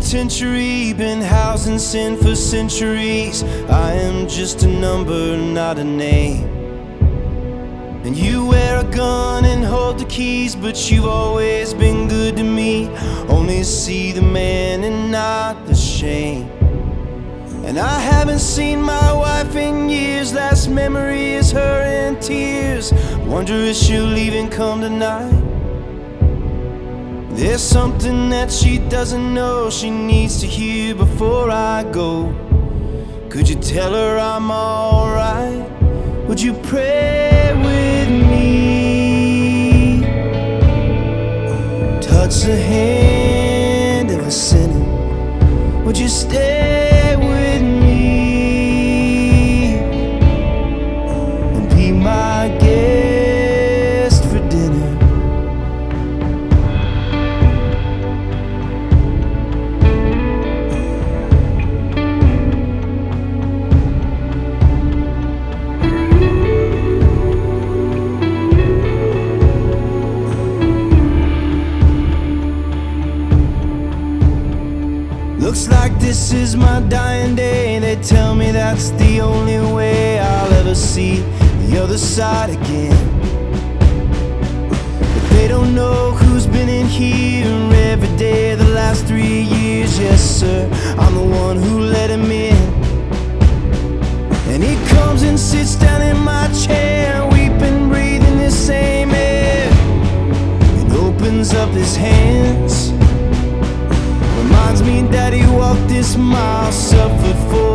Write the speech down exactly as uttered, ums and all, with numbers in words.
penitentiary, been housed in sin for centuries. I am just a number, not a name. And you wear a gun and hold the keys, but you've always been good to me. Only see the man and not the shame. And I haven't seen my wife in years. Last memory is her in tears. Wonder if she'll even come tonight. There's something that she doesn't know, she needs to hear before I go. Could you tell her I'm alright? Would you pray with me? Touch the hand of a sinner. Would you stay with me and be my guest for dinner? Looks like this is my dying day. They tell me that's the only way I'll ever see the other side again. But they don't know who's been in here every day the last three years. Yes sir, I'm the one who let him in. And he comes and sits down in my chair, weeping, breathing the same air, and opens up his hands. Reminds me that he walked this mile, suffered for